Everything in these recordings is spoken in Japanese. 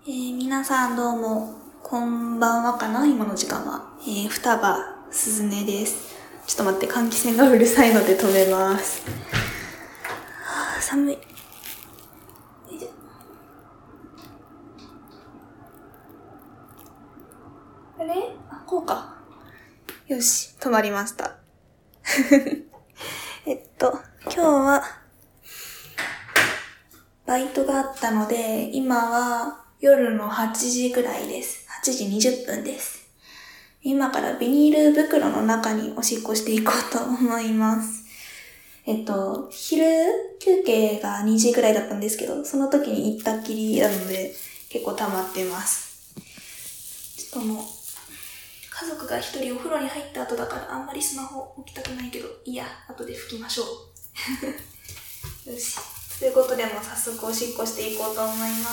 皆さんどうも、こんばんはかな今の時間は。双葉すずねです。ちょっと待って、換気扇がうるさいので止めます。寒い。あれ？こうか。よし、止まりました。今日は、バイトがあったので、今は夜の8時ぐらいです。8時20分です。今からビニール袋の中におしっこしていこうと思います。昼休憩が2時ぐらいだったんですけど、その時に行ったっきりなので、結構溜まってます。ちょっともう、家族が一人お風呂に入った後だからあんまりスマホ置きたくないけど、いいや、後で拭きましょう。よし。ということでもう早速おしっこしていこうと思います。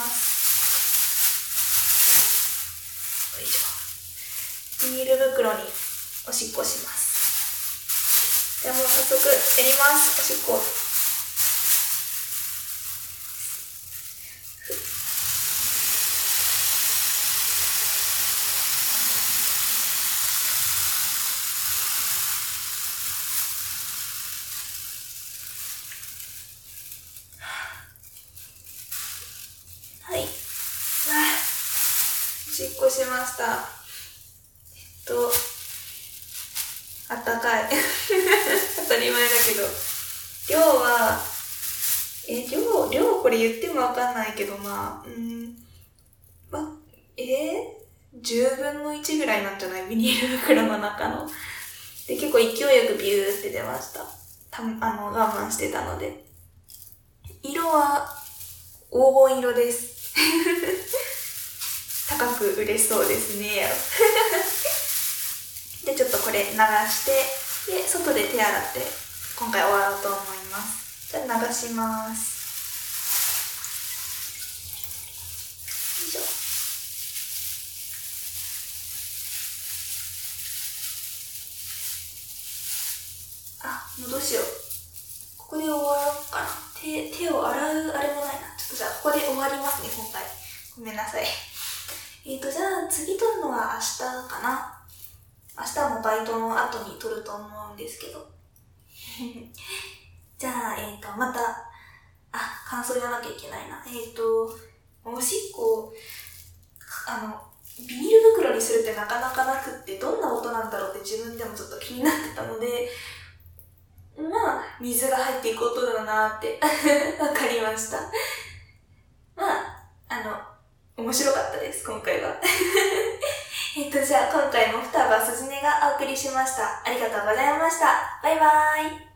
よいしょ。ビニール袋におしっこします。じゃあもう早速やります。おしっこ。はい。おしっこしました。あったかい。当たり前だけど。量は、量これ言ってもわかんないけど、10分の1ぐらいなんじゃない？ビニール袋の中の。で、結構勢いよくビューって出ました。我慢してたので。色は、黄金色です。高く売れそうですね。で、ちょっとこれ流して、で、外で手洗って、今回終わろうと思います。じゃあ流します。よいしょ。もうどうしよう。ここで終わろうかな。手を洗うあれもないな。ちょっとじゃあここで終わりますね、今回。ごめんなさい。じゃあ次撮るのは明日かな。明日もバイトの後に撮ると思うんですけど。じゃあ、また、感想言わなきゃいけないな。おしっこ、ビニール袋にするってなかなかなくって、どんな音なんだろうって自分でもちょっと気になってたので、水が入っていく音だなってわかりました。面白かったです、今回は。じゃあ今回も双葉すずねがお送りしました。ありがとうございました。バイバーイ。